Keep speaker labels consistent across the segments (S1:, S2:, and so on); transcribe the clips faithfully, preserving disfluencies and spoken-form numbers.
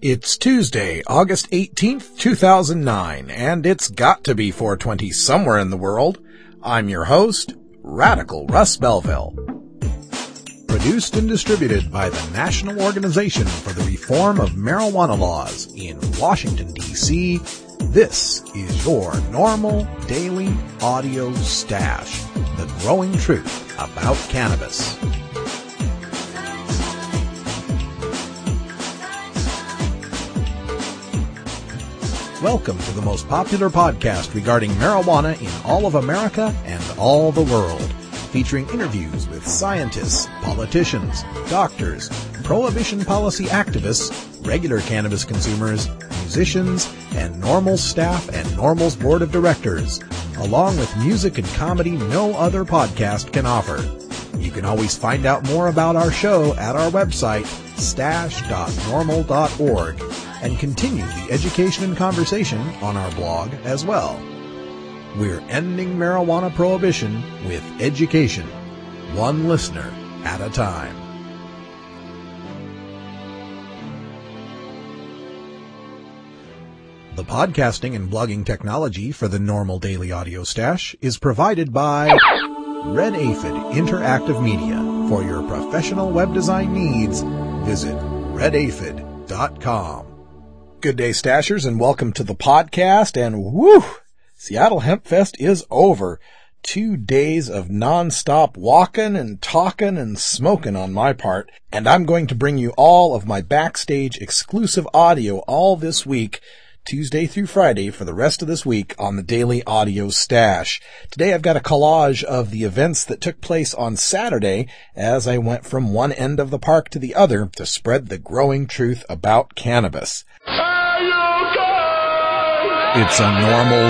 S1: It's Tuesday, August eighteenth, two thousand nine, and it's got to be four twenty somewhere in the world. I'm your host, Radical Russ Belville. Produced and distributed by the National Organization for the Reform of Marijuana Laws in Washington, D C, this is your normal daily audio stash, the growing truth about cannabis. Welcome to the most popular podcast regarding marijuana in all of America and all the world, featuring interviews with scientists, politicians, doctors, prohibition policy activists, regular cannabis consumers, musicians, and NORML staff and NORML's board of directors, along with music and comedy no other podcast can offer. You can always find out more about our show at our website, stash dot normal dot org, and continue the education and conversation on our blog as well. We're ending marijuana prohibition with education, one listener at a time. The podcasting and blogging technology for the NORML Daily Audio Stash is provided by Red Aphid Interactive Media. For your professional web design needs, visit red aphid dot com. Good day, Stashers, and welcome to the podcast. And woo, Seattle Hemp Fest is over. Two days of nonstop walking and talking and smoking on my part. And I'm going to bring you all of my backstage exclusive audio all this week, Tuesday through Friday, for the rest of this week on the Daily Audio Stash. Today I've got a collage of the events that took place on Saturday as I went from one end of the park to the other to spread the growing truth about cannabis. It's a NORML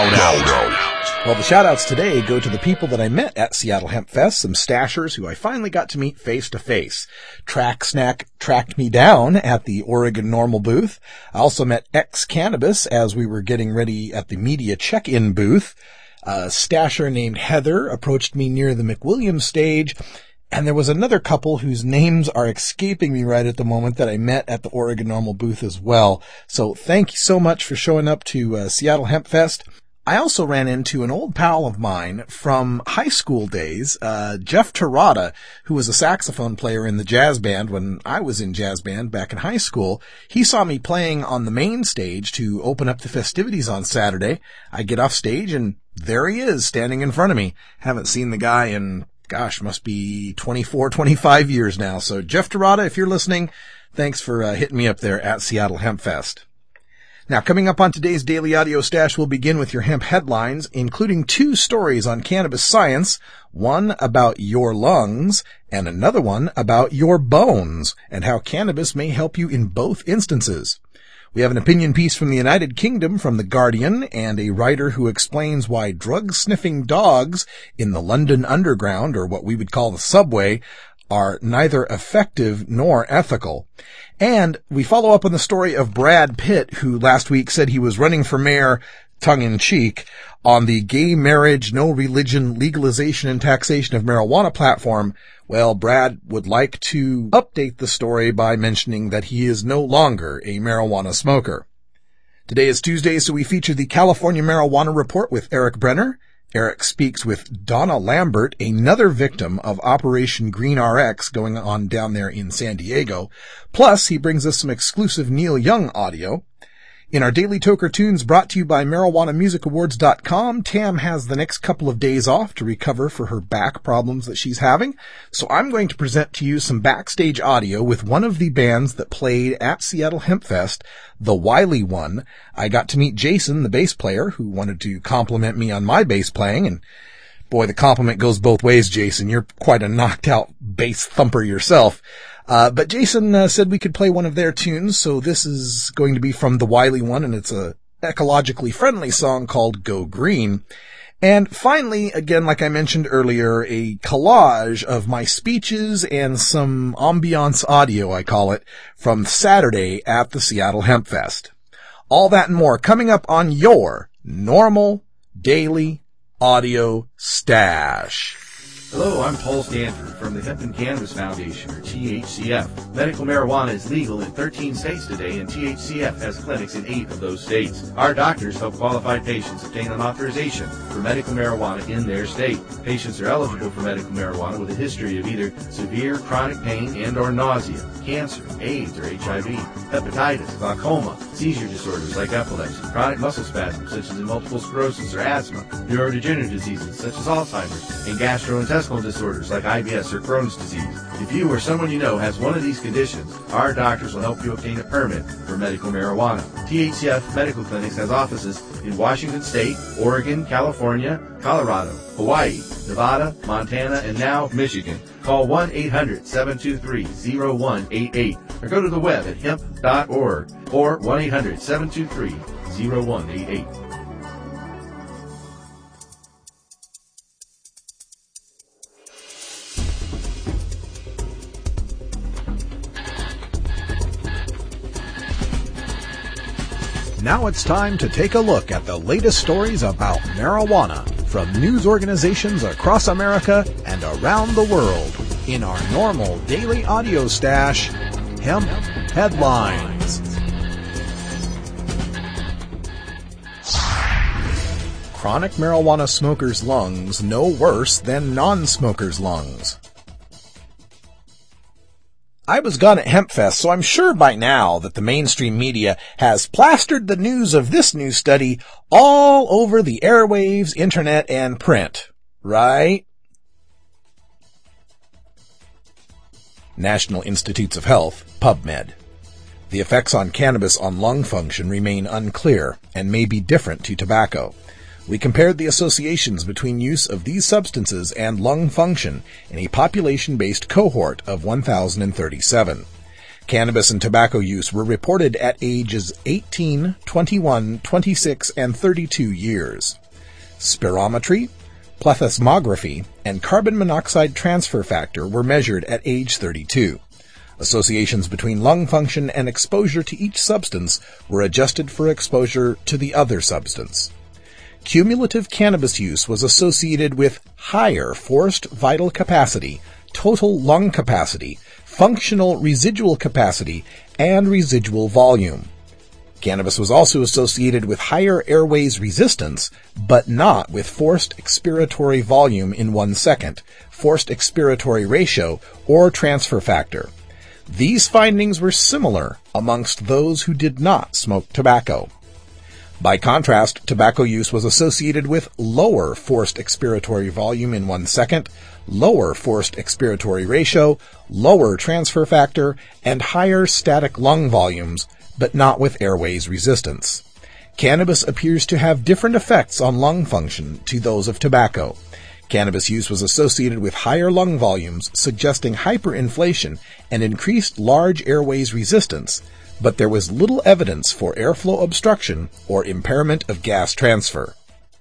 S1: shout-out. Well, the shout-outs today go to the people that I met at Seattle Hemp Fest, some stashers who I finally got to meet face-to-face. Track Snack tracked me down at the Oregon NORML booth. I also met X Cannabis as we were getting ready at the media check-in booth. A stasher named Heather approached me near the McWilliams stage. And there was another couple whose names are escaping me right at the moment that I met at the Oregon NORML booth as well. So thank you so much for showing up to uh, Seattle Hemp Fest. I also ran into an old pal of mine from high school days, uh, Jeff Terada, who was a saxophone player in the jazz band when I was in jazz band back in high school. He saw me playing on the main stage to open up the festivities on Saturday. I get off stage and there he is standing in front of me. Haven't seen the guy in Gosh, must be twenty-four, twenty-five years now. So Jeff Terada, if you're listening, thanks for uh, hitting me up there at Seattle Hemp Fest. Now, coming up on today's Daily Audio Stash, we'll begin with your hemp headlines, including two stories on cannabis science, one about your lungs and another one about your bones and how cannabis may help you in both instances. We have an opinion piece from the United Kingdom from The Guardian and a writer who explains why drug-sniffing dogs in the London Underground, or what we would call the subway, are neither effective nor ethical. And we follow up on the story of Brad Pitt, who last week said he was running for mayor, tongue-in-cheek, on the gay marriage, no religion, legalization and taxation of marijuana platform. Well, Brad would like to update the story by mentioning that he is no longer a marijuana smoker. Today is Tuesday, so we feature the California Marijuana Report with Eric Brenner. Eric speaks with Donna Lambert, another victim of Operation Green R X going on down there in San Diego. Plus, he brings us some exclusive Neil Young audio. In our Daily Toker Tunes brought to you by marijuana music awards dot com, Tam has the next couple of days off to recover for her back problems that she's having. So I'm going to present to you some backstage audio with one of the bands that played at Seattle Hemp Fest, the Wiley One. I got to meet Jason, the bass player, who wanted to compliment me on my bass playing. And boy, the compliment goes both ways, Jason. You're quite a knocked out bass thumper yourself. Uh, but Jason uh, said we could play one of their tunes, so this is going to be from the Wiley One, and it's a ecologically friendly song called Go Green. And finally, again, like I mentioned earlier, a collage of my speeches and some ambiance audio, I call it, from Saturday at the Seattle Hemp Fest. All that and more coming up on your NORML Daily Audio Stash.
S2: Hello, I'm Paul Stanford from the Hemp and Cannabis Foundation, or T H C F. Medical marijuana is legal in thirteen states today, and T H C F has clinics in eight of those states. Our doctors help qualified patients obtain an authorization for medical marijuana in their state. Patients are eligible for medical marijuana with a history of either severe chronic pain and or nausea, cancer, AIDS or H I V, hepatitis, glaucoma, seizure disorders like epilepsy, chronic muscle spasms such as in multiple sclerosis or asthma, neurodegenerative diseases such as Alzheimer's, and gastrointestinal disorders like I B S or Crohn's disease. If you or someone you know has one of these conditions, our doctors will help you obtain a permit for medical marijuana. T H C F Medical Clinics has offices in Washington State, Oregon, California, Colorado, Hawaii, Nevada, Montana, and now Michigan. Call one eight hundred seven two three zero one eight eight or go to the web at hemp dot org or one eight hundred seven two three zero one eight eight.
S1: Now it's time to take a look at the latest stories about marijuana from news organizations across America and around the world in our normal daily audio stash, Hemp Headlines. Chronic marijuana smokers' lungs no worse than non-smokers' lungs. I was gone at HempFest, so I'm sure by now that the mainstream media has plastered the news of this new study all over the airwaves, internet, and print, right? National Institutes of Health, PubMed. The effects on cannabis on lung function remain unclear and may be different to tobacco. We compared the associations between use of these substances and lung function in a population-based cohort of one thousand thirty-seven. Cannabis and tobacco use were reported at ages eighteen, twenty-one, twenty-six, and thirty-two years. Spirometry, plethysmography, and carbon monoxide transfer factor were measured at age thirty-two. Associations between lung function and exposure to each substance were adjusted for exposure to the other substance. Cumulative cannabis use was associated with higher forced vital capacity, total lung capacity, functional residual capacity, and residual volume. Cannabis was also associated with higher airways resistance, but not with forced expiratory volume in one second, forced expiratory ratio, or transfer factor. These findings were similar amongst those who did not smoke tobacco. By contrast, tobacco use was associated with lower forced expiratory volume in one second, lower forced expiratory ratio, lower transfer factor, and higher static lung volumes, but not with airways resistance. Cannabis appears to have different effects on lung function to those of tobacco. Cannabis use was associated with higher lung volumes, suggesting hyperinflation and increased large airways resistance, but there was little evidence for airflow obstruction or impairment of gas transfer.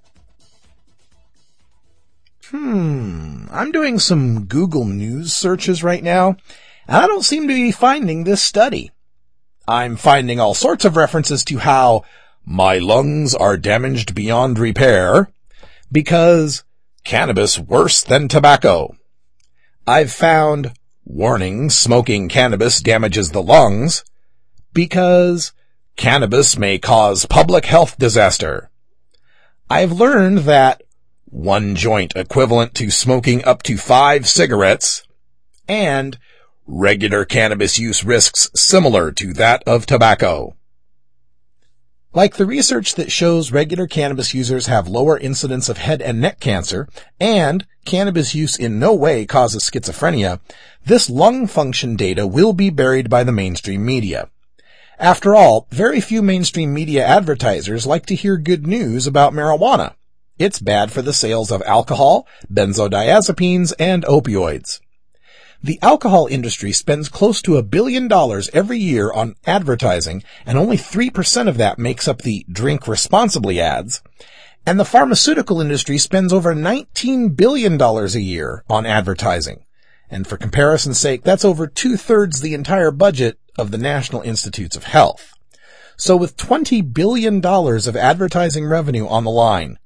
S1: Hmm, I'm doing some Google News searches right now, and I don't seem to be finding this study. I'm finding all sorts of references to how my lungs are damaged beyond repair because cannabis worse than tobacco. I've found warning, smoking cannabis damages the lungs because cannabis may cause public health disaster. I've learned that one joint equivalent to smoking up to five cigarettes, and regular cannabis use risks similar to that of tobacco. Like the research that shows regular cannabis users have lower incidence of head and neck cancer, and cannabis use in no way causes schizophrenia, this lung function data will be buried by the mainstream media. After all, very few mainstream media advertisers like to hear good news about marijuana. It's bad for the sales of alcohol, benzodiazepines, and opioids. The alcohol industry spends close to a billion dollars every year on advertising, and only three percent of that makes up the drink responsibly ads. And the pharmaceutical industry spends over nineteen billion dollars a year on advertising. And for comparison's sake, that's over two-thirds the entire budget of the National Institutes of Health. So with twenty billion dollars of advertising revenue on the line,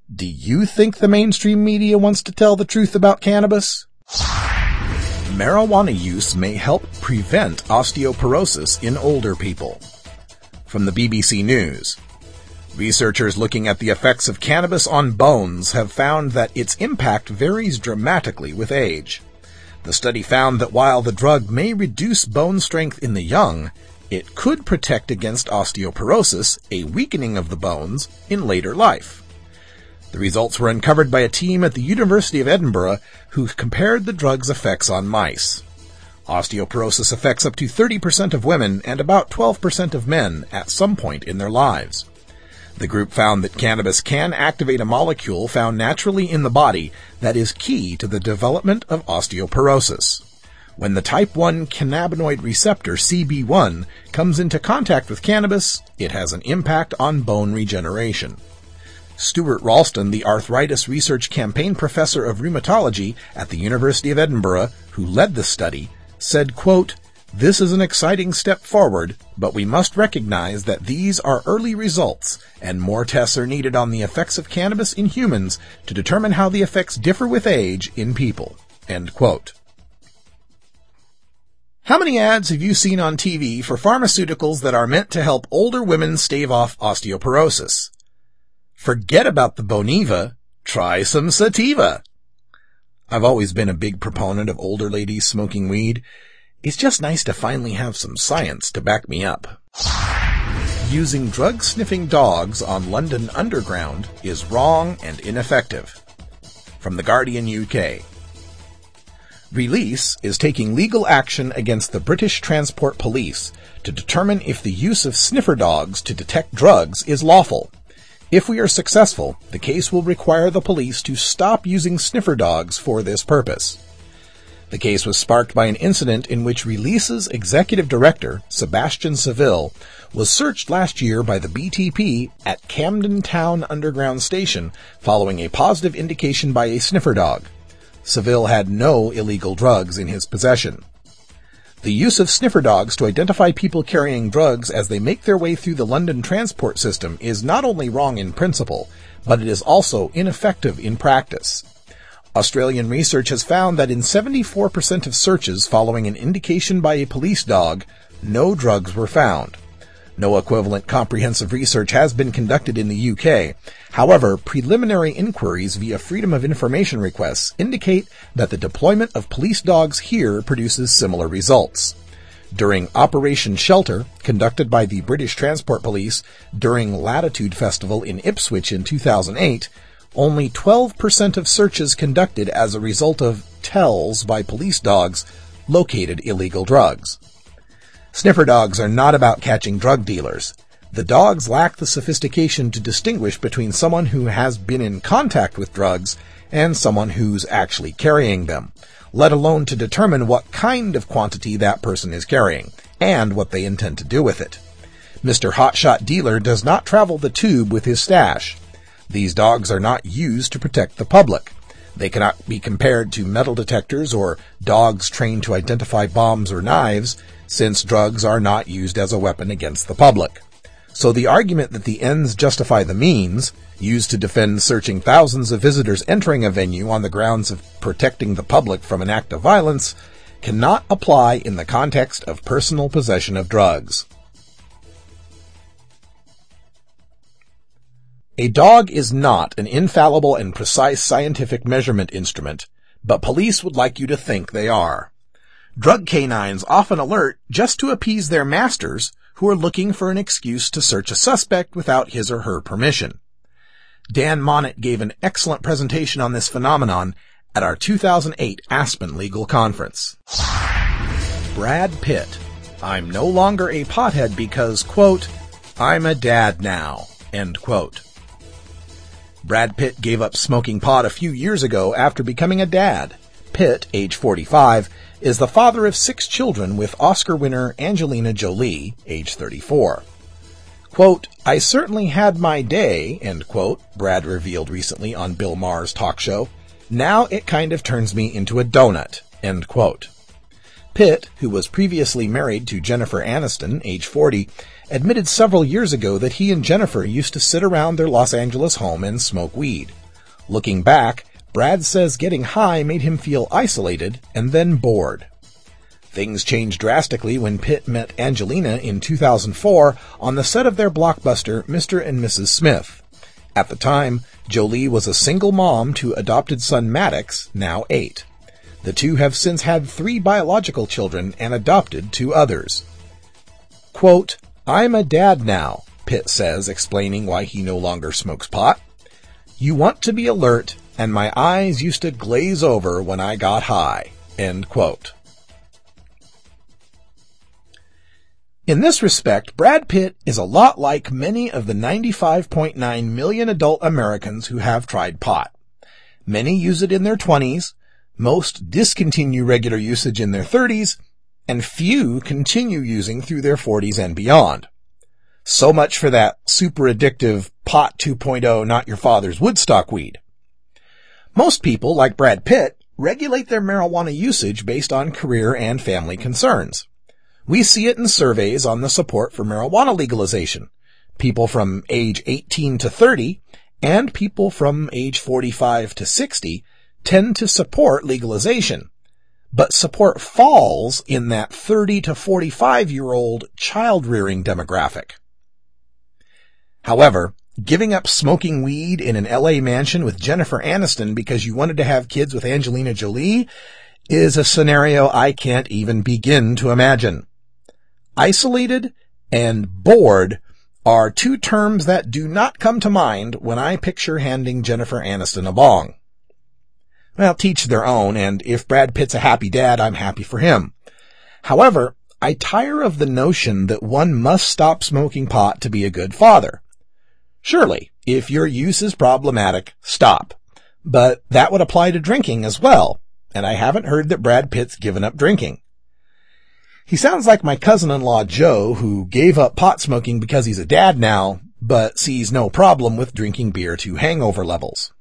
S1: Do you think the mainstream media wants to tell the truth about cannabis? Marijuana use may help prevent osteoporosis in older people. From the B B C News. Researchers looking at the effects of cannabis on bones have found that its impact varies dramatically with age. The study found that while the drug may reduce bone strength in the young, it could protect against osteoporosis, a weakening of the bones, in later life. The results were uncovered by a team at the University of Edinburgh who compared the drug's effects on mice. Osteoporosis affects up to thirty percent of women and about twelve percent of men at some point in their lives. The group found that cannabis can activate a molecule found naturally in the body that is key to the development of osteoporosis. When the type one cannabinoid receptor, C B one, comes into contact with cannabis, it has an impact on bone regeneration. Stuart Ralston, the arthritis research campaign professor of rheumatology at the University of Edinburgh, who led the study, said, quote, "This is an exciting step forward, but we must recognize that these are early results, and more tests are needed on the effects of cannabis in humans to determine how the effects differ with age in people." End quote. How many ads have you seen on T V for pharmaceuticals that are meant to help older women stave off osteoporosis? Forget about the Boniva. Try some Sativa. I've always been a big proponent of older ladies smoking weed. It's just nice to finally have some science to back me up. Using drug-sniffing dogs on London Underground is wrong and ineffective. From The Guardian U K. Release is taking legal action against the British Transport Police to determine if the use of sniffer dogs to detect drugs is lawful. If we are successful, the case will require the police to stop using sniffer dogs for this purpose. The case was sparked by an incident in which Release's executive director, Sebastian Seville, was searched last year by the B T P at Camden Town Underground Station following a positive indication by a sniffer dog. Seville had no illegal drugs in his possession. The use of sniffer dogs to identify people carrying drugs as they make their way through the London transport system is not only wrong in principle, but it is also ineffective in practice. Australian research has found that in seventy-four percent of searches following an indication by a police dog, no drugs were found. No equivalent comprehensive research has been conducted in the U K. However, preliminary inquiries via Freedom of Information requests indicate that the deployment of police dogs here produces similar results. During Operation Shelter, conducted by the British Transport Police during Latitude Festival in Ipswich in two thousand eight, only twelve percent of searches conducted as a result of tells by police dogs located illegal drugs. Sniffer dogs are not about catching drug dealers. The dogs lack the sophistication to distinguish between someone who has been in contact with drugs and someone who's actually carrying them, let alone to determine what kind of quantity that person is carrying, and what they intend to do with it. Mister Hotshot Dealer does not travel the tube with his stash. These dogs are not used to protect the public. They cannot be compared to metal detectors or dogs trained to identify bombs or knives, since drugs are not used as a weapon against the public. So the argument that the ends justify the means, used to defend searching thousands of visitors entering a venue on the grounds of protecting the public from an act of violence, cannot apply in the context of personal possession of drugs. A dog is not an infallible and precise scientific measurement instrument, but police would like you to think they are. Drug canines often alert just to appease their masters, who are looking for an excuse to search a suspect without his or her permission. Dan Monnett gave an excellent presentation on this phenomenon at our two thousand eight Aspen Legal Conference. Brad Pitt. I'm no longer a pothead because, quote, I'm a dad now, end quote. Brad Pitt gave up smoking pot a few years ago after becoming a dad. Pitt, age forty-five, is the father of six children with Oscar winner Angelina Jolie, age thirty-four. Quote, I certainly had my day, end quote, Brad revealed recently on Bill Maher's talk show. Now it kind of turns me into a donut, end quote. Pitt, who was previously married to Jennifer Aniston, age forty, admitted several years ago that he and Jennifer used to sit around their Los Angeles home and smoke weed. Looking back, Brad says getting high made him feel isolated and then bored. Things changed drastically when Pitt met Angelina in two thousand four on the set of their blockbuster Mister and Missus Smith. At the time, Jolie was a single mom to adopted son Maddox, now eight. The two have since had three biological children and adopted two others. Quote, "I'm a dad now," Pitt says, explaining why he no longer smokes pot. "You want to be alert, and my eyes used to glaze over when I got high." End quote. In this respect, Brad Pitt is a lot like many of the ninety-five point nine million adult Americans who have tried pot. Many use it in their twenties, most discontinue regular usage in their thirties, and few continue using through their forties and beyond. So much for that super addictive pot two point oh not your father's Woodstock weed. Most people, like Brad Pitt, regulate their marijuana usage based on career and family concerns. We see it in surveys on the support for marijuana legalization. People from age eighteen to thirty and people from age forty-five to sixty tend to support legalization, but support falls in that thirty to forty-five-year-old child-rearing demographic. However, giving up smoking weed in an L A mansion with Jennifer Aniston because you wanted to have kids with Angelina Jolie is a scenario I can't even begin to imagine. Isolated and bored are two terms that do not come to mind when I picture handing Jennifer Aniston a bong. Well, teach their own, and if Brad Pitt's a happy dad, I'm happy for him. However, I tire of the notion that one must stop smoking pot to be a good father. Surely, if your use is problematic, stop. But that would apply to drinking as well, and I haven't heard that Brad Pitt's given up drinking. He sounds like my cousin-in-law Joe, who gave up pot smoking because he's a dad now, but sees no problem with drinking beer to hangover levels.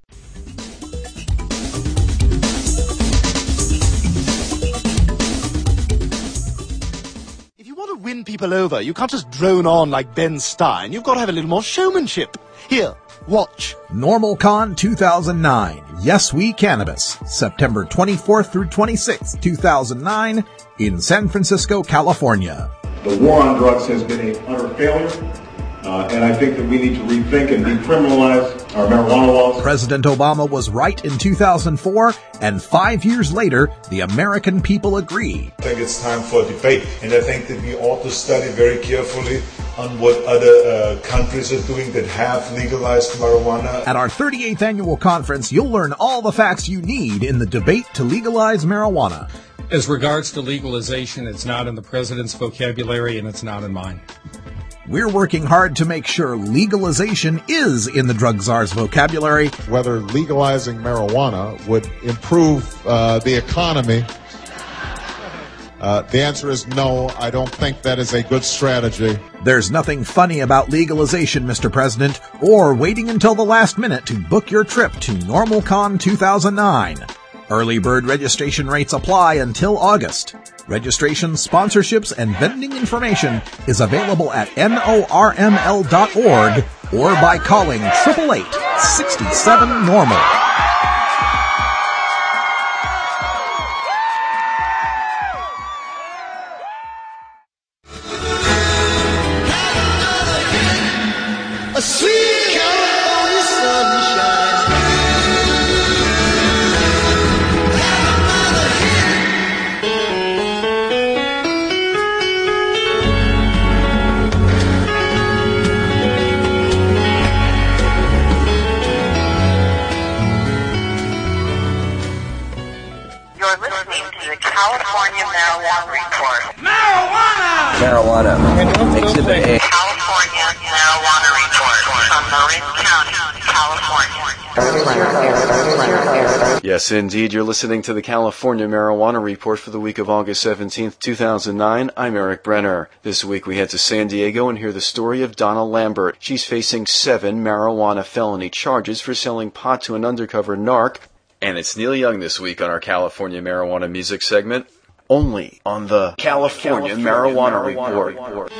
S3: If you want to win people over, you can't just drone on like Ben Stein. You've got to have a little more showmanship. Here, watch.
S1: NormalCon two thousand nine. Yes, We Cannabis. September twenty-fourth through twenty-sixth, two thousand nine, in San Francisco, California.
S4: The war on drugs has been an utter failure, uh, and I think that we need to rethink and decriminalize our marijuana laws.
S1: President Obama was right in two thousand four, and five years later, the American people agree.
S5: I think it's time for a debate, and I think that we ought to study very carefully on what other uh, countries are doing that have legalized marijuana.
S1: At our thirty-eighth annual conference, you'll learn all the facts you need in the debate to legalize marijuana.
S6: As regards to legalization, it's not in the president's vocabulary and it's not in mine.
S1: We're working hard to make sure legalization is in the drug czar's vocabulary.
S7: Whether legalizing marijuana would improve uh, the economy, uh, the answer is no. I don't think that is a good strategy.
S1: There's nothing funny about legalization, Mister President, or waiting until the last minute to book your trip to NormalCon two thousand nine. Early bird registration rates apply until August. Registration, sponsorships, and vending information is available at norml dot org or by calling eight eight eight, six seven, normal.
S8: A sweet California sunshine.
S9: You're listening to the California Marijuana Report.
S10: Marijuana! Marijuana. Exhibit A.
S9: California Marijuana Report from Marin County, California.
S11: Yes, indeed. You're listening to the California Marijuana Report for the week of August seventeenth, two thousand nine. I'm Eric Brenner. This week we head to San Diego and hear the story of Donna Lambert. She's facing seven marijuana felony charges for selling pot to an undercover narc. And it's Neil Young this week on our California Marijuana Music segment, only on the California, California Marijuana, Marijuana Report. Report.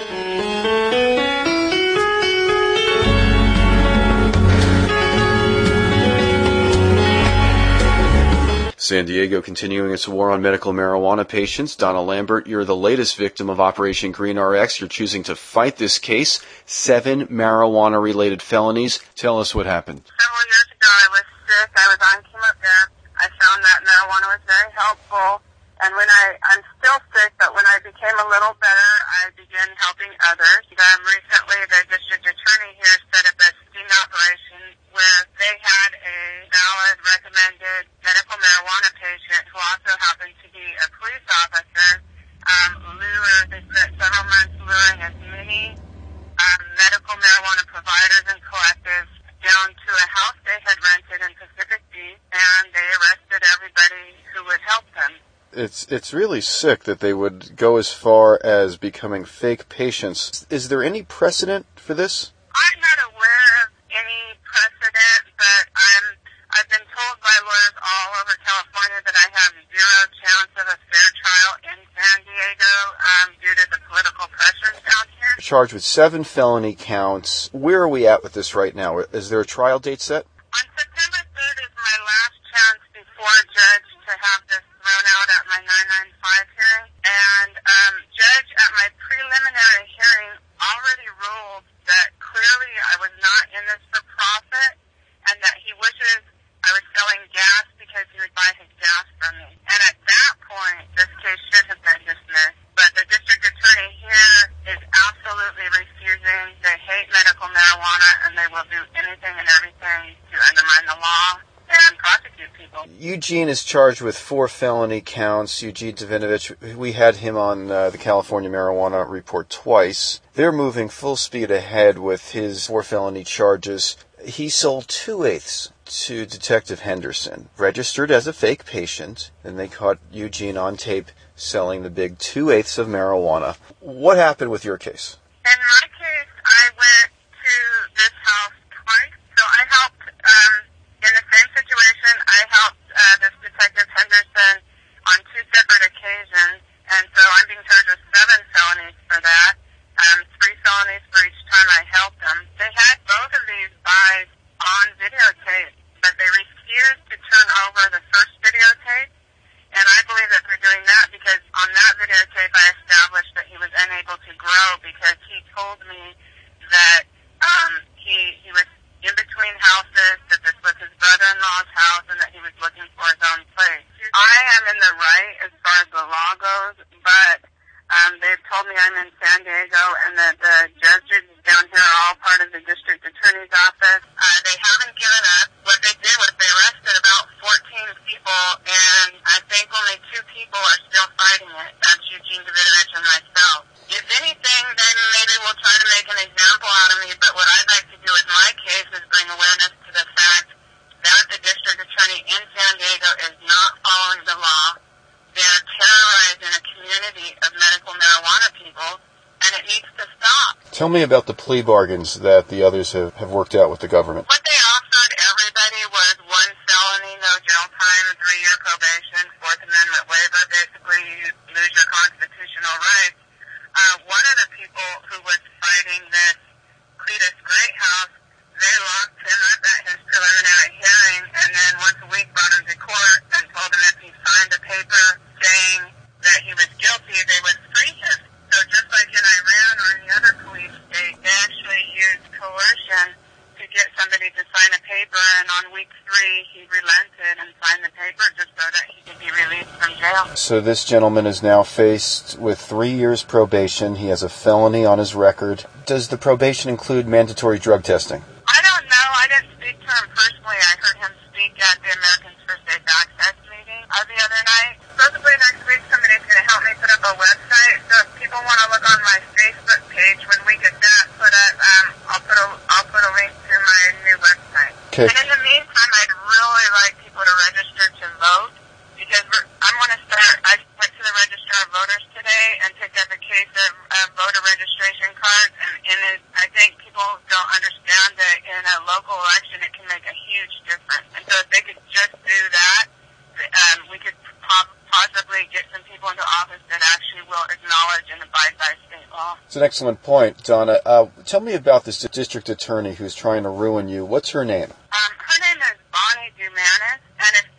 S11: San Diego continuing its war on medical marijuana patients. Donna Lambert, you're the latest victim of Operation Green R X. You're choosing to fight this case. Seven marijuana-related felonies. Tell us what happened.
S9: Several years ago, I was sick. I was on chemotherapy. I found that marijuana was very helpful. And when I, I'm still sick, but when I became a little better, I began helping others. Um, recently, the district attorney here set up a sting operation where they had a valid recommended medical marijuana patient who also happened to be a police officer, um, lure, they spent several months luring as many um, medical marijuana providers and collectives down to a house they had rented in Pacific Beach, and they arrested everybody who would help them.
S11: It's it's really sick that they would go as far as becoming fake patients. Is there any precedent for this?
S9: I'm not aware of any precedent, but I'm, I've been told by lawyers all over California that I have zero chance of a fair trial in San Diego um, due to the political pressures down here.
S11: Charged with seven felony counts. Where are we at with this right now? Is there a trial date set?
S9: On September third is my last chance before a judge to have this thrown out at my nine ninety-five hearing. And um, judge at my preliminary hearing already ruled that clearly I was not in this for profit and that he wishes I was selling gas because he would buy his gas from me. And at that point, this case should have been dismissed. But the district attorney here is absolutely refusing. They hate medical marijuana and they will do anything and everything to undermine the law and prosecute people.
S11: Eugene is charged with four felony counts. Eugene Davinovich, we had him on uh, the California Marijuana Report twice. They're moving full speed ahead with his four felony charges. He sold two-eighths to Detective Henderson, registered as a fake patient, and they caught Eugene on tape selling the big two-eighths of marijuana. What happened with your case?
S9: In my case, I went to this house twice, so I helped... Um, In the same situation, I helped uh, this Detective Henderson on two separate occasions, and so I'm being charged with seven felonies for that, um, three felonies for each time I helped them. They had both of these buys on videotape, but they refused to turn over the first videotape, and I believe that they're doing that because on that videotape I established that he was unable to grow because he told me that um, he, he was in between houses, that this was his brother-in-law's house, and that he was looking for his own place. I am in the right as far as the law goes, but um, they've told me I'm in San Diego, and that the judges down here are all part of the district attorney's office. Uh, they haven't given up. What they did was they arrested about fourteen people, and I think only two people are still fighting it. That's Eugene Davidovich and myself. If anything, then maybe we'll try to make an example out of me, but what I'd like to do with my case is bring awareness to the fact that the district attorney in San Diego is not following the law. They're terrorizing a community of medical marijuana people, and it needs to stop.
S11: Tell me about the plea bargains that the others have, have worked out with the government.
S9: What they offered everybody was one felony, no jail time, three-year probation, Fourth Amendment waiver. Basically, you lose your constitutional rights. Uh, one of the people who was fighting this Cletus Greathouse, they locked him up at his preliminary hearing, and then once a week brought him to court and told him if he signed a paper saying that he was guilty, they would free him. So just like in Iran or any other police state, they actually used coercion to get somebody to sign a paper, and on week three he relented and signed the paper just so that he could be released from jail.
S11: So this gentleman is now faced with three years probation. He has a felony on his record. Does the probation include mandatory drug testing?
S9: I don't know. I didn't speak to him personally. I heard him speak at the Americans for Safe Access meeting uh, the other night. Supposedly next week somebody's going to help me put up a website. So if people want to look on my Facebook page, when we get that put up, um, I'll put a I'll put a link to my new website.
S11: Okay.
S9: And in the meantime, I'd really like people to register to vote because we're, I'm going to start. I went to the registrar of voters today and picked up a case of uh, voter registration cards, and in it, I think people don't understand that in a local election it can make a huge difference. And so if they could just do that, um, we could po- possibly get some people into office that actually will acknowledge and abide by state law.
S11: It's an excellent point, Donna. Uh, tell me about this district attorney who's trying to ruin you. What's her name?
S9: Um, her name is Bonnie Dumanis, and if people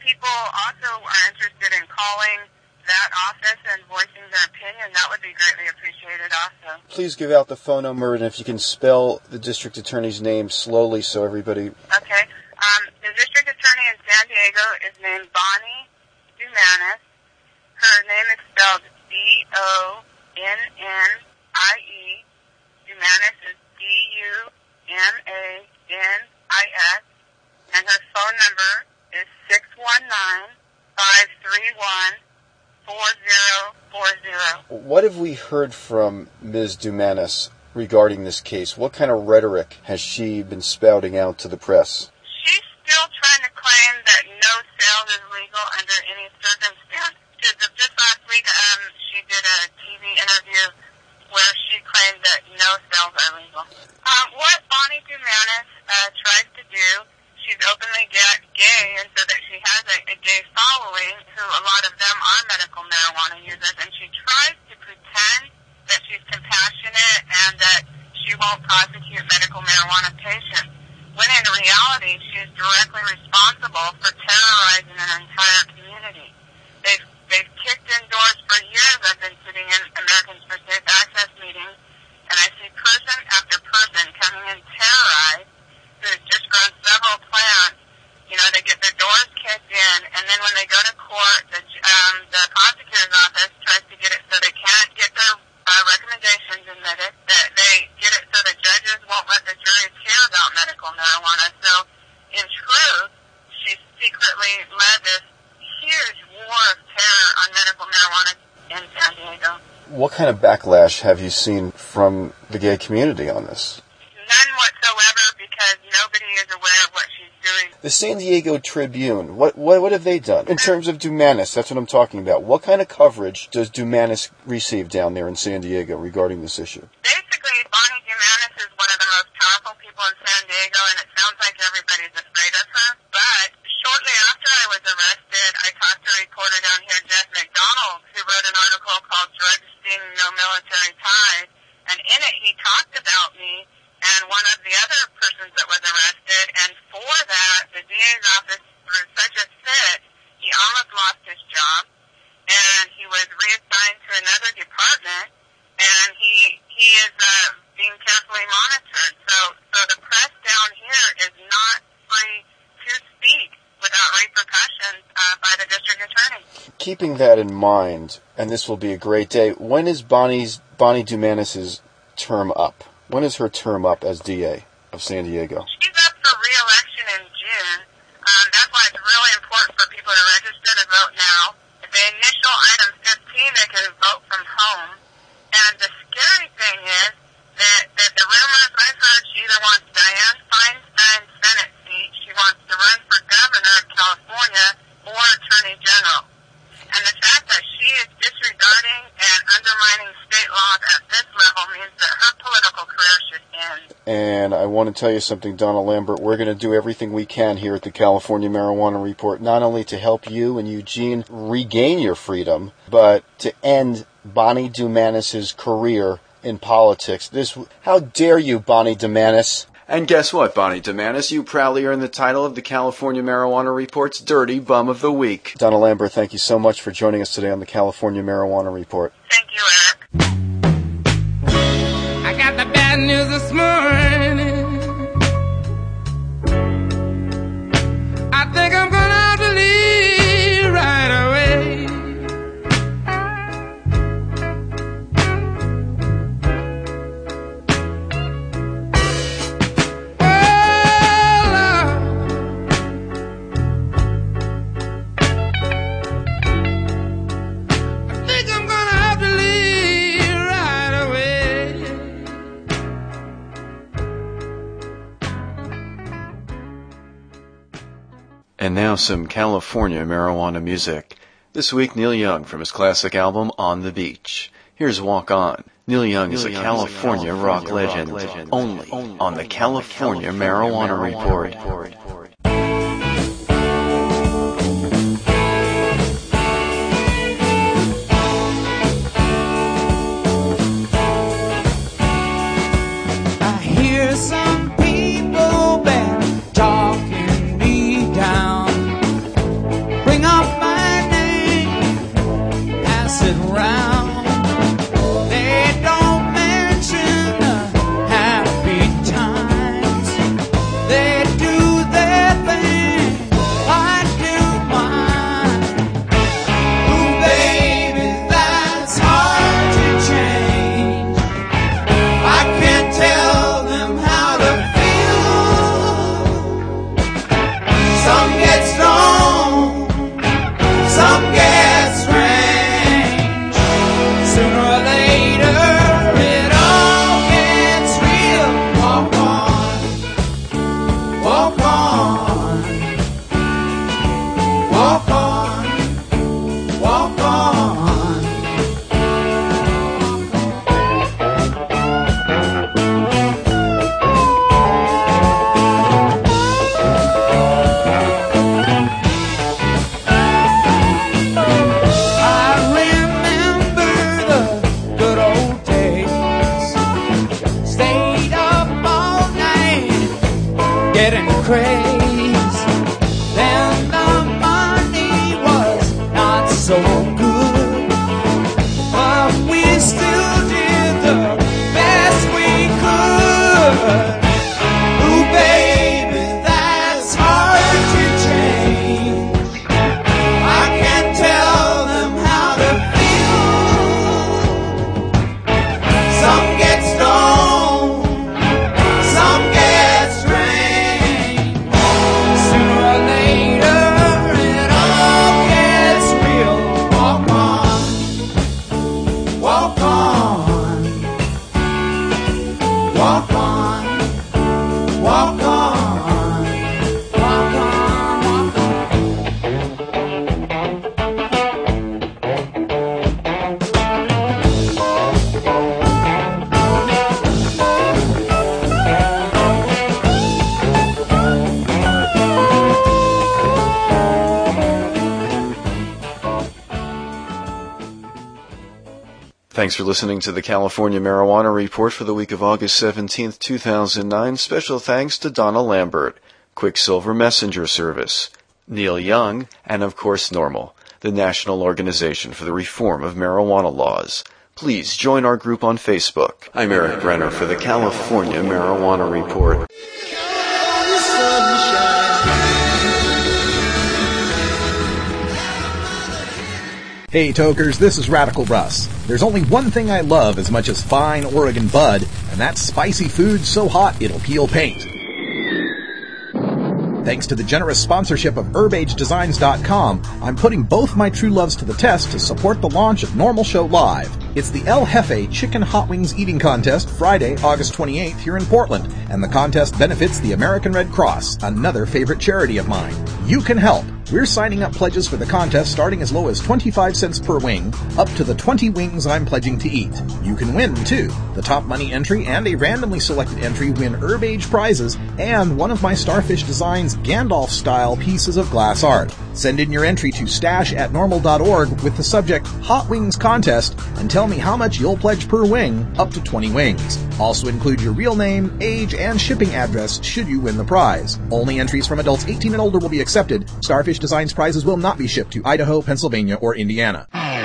S9: people also are interested in calling that office and voicing their opinion, that would be greatly appreciated also.
S11: Please give out the phone number, and if you can spell the district attorney's name slowly so everybody...
S9: Okay. Um, the district attorney in San Diego is named Bonnie Dumanis. Her name is spelled D O N N I E. Dumanis is D U M A N I S. And her phone number is six one nine, five three one, four zero four zero.
S11: What have we heard from Miz Dumanis regarding this case? What kind of rhetoric has she been spouting out to the press?
S9: She's still trying to claim that no sale is legal under any circumstance. Just last week, um, she did a T V interview where she claimed that no sales are legal. Um, what Bonnie Dumanis uh, tries to do, she's openly gay, and so that she has a, a gay following, who a lot of them are medical marijuana users, and she tries to pretend that she's compassionate and that she won't prosecute medical marijuana patients, when in reality she's directly responsible for terrorizing an entire community. They've, they've kicked in doors for years. I've been sitting in Americans for Safe Access meetings, and I see person after person coming in terrorized who's just grown several plants. You know, they get their doors kicked in, and then when they go to court, the, um, the prosecutor's office tries to get it so they can't get their uh, recommendations admitted, that they get it so the judges won't let the juries hear about medical marijuana. So, in truth, she secretly led this huge war of terror on medical marijuana in San Diego.
S11: What kind of backlash have you seen from the gay community on this?
S9: None whatsoever, because nobody is aware of what she's doing.
S11: The San Diego Tribune, what, what what have they done? In terms of Dumanis, that's what I'm talking about. What kind of coverage does Dumanis receive down there in San Diego regarding this issue?
S9: Basically, Bonnie Dumanis is one of the most powerful people in San Diego, and it sounds like everybody's afraid of her. But shortly after I was arrested, I talked to a reporter down here, Jeff McDonald, who wrote an article called Drug Sting, No Military Ties, and in it he talked about me and one of the other persons that was arrested, and for that, the D A's office threw such a fit, he almost lost his job, and he was reassigned to another department, and he he is uh, being carefully monitored. So, so the press down here is not free to speak without repercussions uh, by the district attorney.
S11: Keeping that in mind, and this will be a great day, when is Bonnie's Bonnie Dumanis' term up? When is her term up as D A of San Diego?
S9: She's up for re-election in June. Um, that's why it's really important for people to register to vote now. The initial item fifteen, they can vote from home. And the scary thing is that, that the rumors I've heard, she either wants Dianne Feinstein's Senate seat, she wants to run for governor of California, or Attorney General. And the fact that she is disregarding and undermining state laws at this level means that her political career should end.
S11: And I want to tell you something, Donna Lambert. We're going to do everything we can here at the California Marijuana Report, not only to help you and Eugene regain your freedom, but to end Bonnie Dumanis' career in politics. This, how dare you, Bonnie Dumanis? And guess what, Bonnie Dumanis? You proudly earned the title of the California Marijuana Report's Dirty Bum of the Week. Donna Lambert, thank you so much for joining us today on the California Marijuana Report.
S9: Thank you, Eric.
S12: I got the bad news this morning. I think I'm gonna have to leave right away.
S11: And now some California marijuana music. This week, Neil Young from his classic album, On the Beach. Here's Walk On. Neil Young Neil is a Young California, is a California rock, rock legend, legend, only, only on the California, California Marijuana, Marijuana Report. Report.
S12: Some people been talking me down. getting crazed. Then the money was not so good, but we still did the best we could. Ooh, baby, that's hard to change. I can't tell them how to feel. Some get stoned, some get strange. Sooner or later, it all gets real. Walk on, walk on, walk on, walk on, walk on, walk on.
S11: Thanks for listening to the California Marijuana Report for the week of August seventeenth, two thousand nine. Special thanks to Donna Lambert, Quicksilver Messenger Service, Neil Young, and of course NORML, the National Organization for the Reform of Marijuana Laws. Please join our group on Facebook. I'm Eric Brenner for the California Marijuana Report.
S1: Hey tokers, this is Radical Russ. There's only one thing I love as much as fine Oregon bud, and that's spicy food so hot it'll peel paint. Thanks to the generous sponsorship of herb age designs dot com, I'm putting both my true loves to the test to support the launch of NORML Show Live. It's the El Jefe Chicken Hot Wings Eating Contest Friday, August twenty-eighth here in Portland, and the contest benefits the American Red Cross, another favorite charity of mine. You can help. We're signing up pledges for the contest starting as low as twenty-five cents per wing, up to the twenty wings I'm pledging to eat. You can win, too. The top money entry and a randomly selected entry win Herb Age prizes and one of my Starfish Designs Gandalf-style pieces of glass art. Send in your entry to stash at normal dot org with the subject Hot Wings Contest and tell me how much you'll pledge per wing, up to twenty wings. Also include your real name, age, and shipping address should you win the prize. Only entries from adults eighteen and older will be accepted. Starfish Designs prizes will not be shipped to Idaho, Pennsylvania, or Indiana.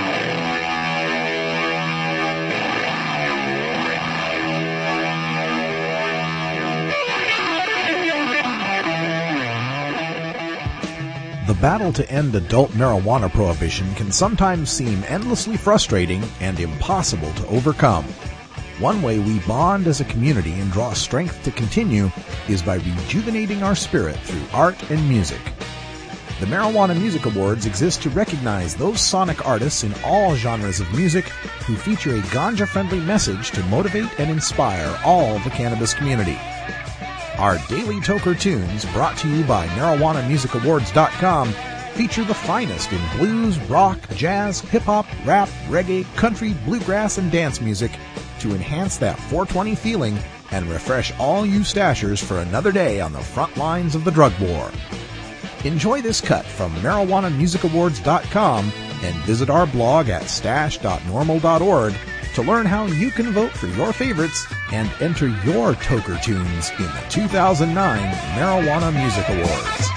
S13: The battle to end adult marijuana prohibition can sometimes seem endlessly frustrating and impossible to overcome. One way we bond as a community and draw strength to continue is by rejuvenating our spirit through art and music. The Marijuana Music Awards exist to recognize those sonic artists in all genres of music who feature a ganja-friendly message to motivate and inspire all the cannabis community. Our daily Toker Tunes, brought to you by marijuana music awards dot com, feature the finest in blues, rock, jazz, hip-hop, rap, reggae, country, bluegrass, and dance music to enhance that four twenty feeling and refresh all you stashers for another day on the front lines of the drug war. Enjoy this cut from marijuana music awards dot com and visit our blog at stash dot normal dot org to learn how you can vote for your favorites and enter your Toker Tunes in the two thousand nine Marijuana Music Awards.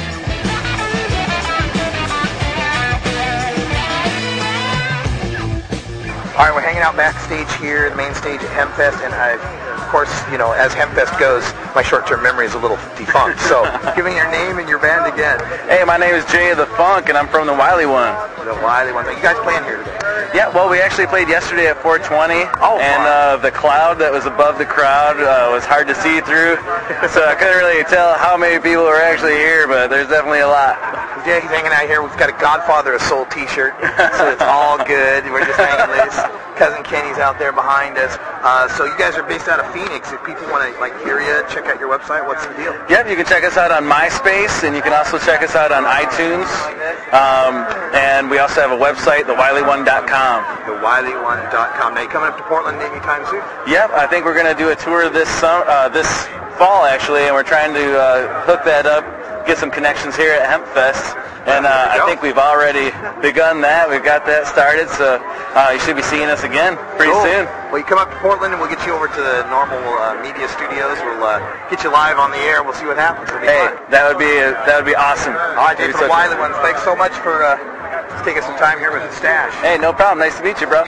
S14: All right, we're hanging out backstage here, the main stage at HempFest, and I, of course, you know, as HempFest goes, my short-term memory is a little defunct. So, give me your name and your band again.
S15: Hey, my name is Jay the Funk, and I'm from the Wiley One.
S14: The Wiley One. Are you guys playing here today?
S15: Yeah, well, we actually played yesterday at four twenty,
S14: oh,
S15: and uh, the cloud that was above the crowd uh, was hard to see through, so I couldn't really tell how many people were actually here, but there's definitely a lot.
S14: Yeah, he's hanging out here. We've got a Godfather of Soul t-shirt, so it's all good. We're just hanging loose. Cousin Kenny's out there behind us. Uh, so you guys are based out of Phoenix. If people want to like hear you, check out your website. What's the deal?
S15: Yep, you can check us out on MySpace, and you can also check us out on iTunes. Um, and we also have a website, the wiley one dot com.
S14: the wiley one dot com. Now, you coming up to Portland anytime soon?
S15: Yep, I think we're going to do a tour this summer, uh, this fall, actually, and we're trying to uh, hook that up get some connections here at HempFest. And uh, I think we've already begun that. We've got that started, so uh, you should be seeing us again pretty
S14: cool.
S15: soon.
S14: Well, you come up to Portland, and we'll get you over to the normal uh, media studios. We'll uh, get you live on the air. We'll see what happens. It'll be
S15: hey,
S14: fun.
S15: that would be uh, that would be awesome.
S14: All right, Dave, for the Wiley ones, thanks so much for uh, taking some time here with the stash.
S15: Hey, no problem. Nice to meet you, bro.